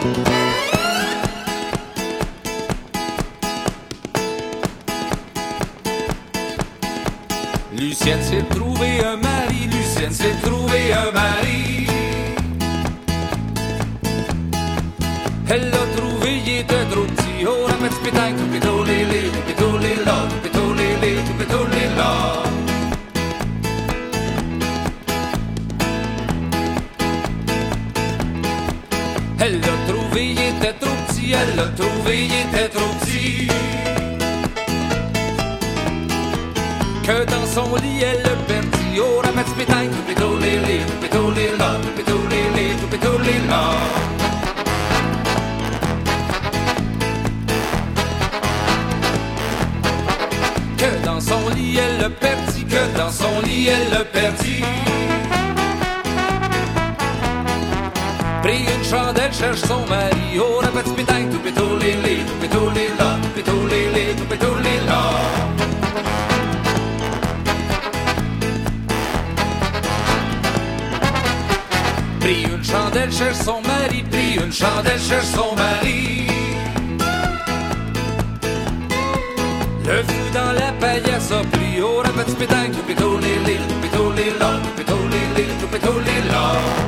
Lucienne s'est trouvé un mari, Lucienne s'est trouvé un mari. Elle l'a trouvé, il était trop petit. Oh, la petite pétanque, tout pétolé, tout pétolé là, tout pétolé, tout pétolé là. Elle l'a trouvé, il était trop petit. Elle l'a trouvé, il était trop petit. Que dans son lit elle le perdit. Oh, la petite pétanque, tout pétolé là, tout pétolé là. Que dans son lit elle le perdit, que dans son lit elle le perdit. Pris une chandelle, cherche son mari. Oh, la petite pétanque, tout pétolé là, tout pétolé là. Pris une chandelle, cherche son mari. Pris une chandelle, cherche son mari. Le fou dans la paillasse a pris. Oh, la petite pétanque, tout pétolé là, tout pétolé là.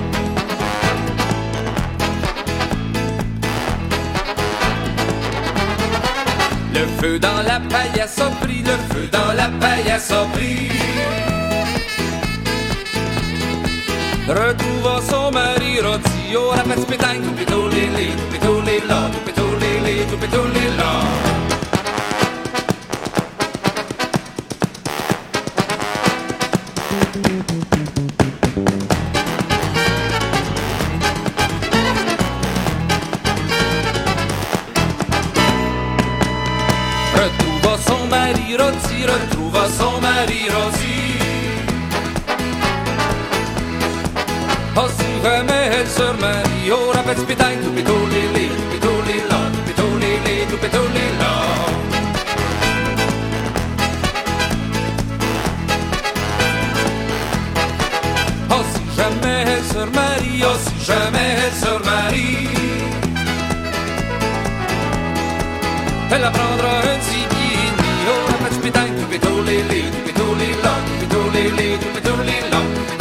Le feu dans la paillasse a pris. Le feu dans la paillasse a pris. Retrouva son mari rôti. Oh, la petite pétanque, tout pétolé là, tout pétolé là. Retrouva son mari rôti, retrouva son mari rôti. Oh, si jamais elle se remarie. Oh, la petite pétanque, tout pétolé là, tout pétolé là. Oh, si jamais elle se remarie. Oh, si jamais elle se remarie. Elle apprendra un petit guini. Oh, la petite pétanque, tout pétolé là, tout pétolé là, tout pétolé là.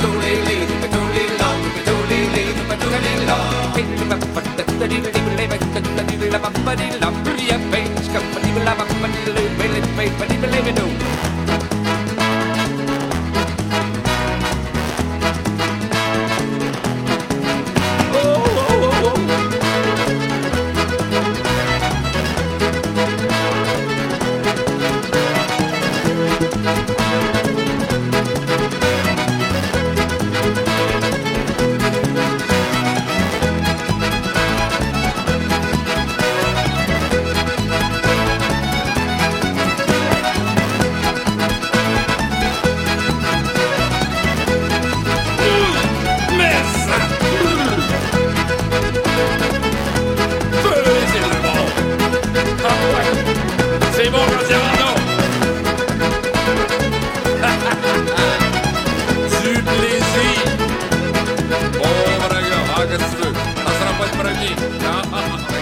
C'est bon, Jean-Cyrano! Du plaisir! Bon, qu'est-ce que tu veux? Ça sera pas le premier.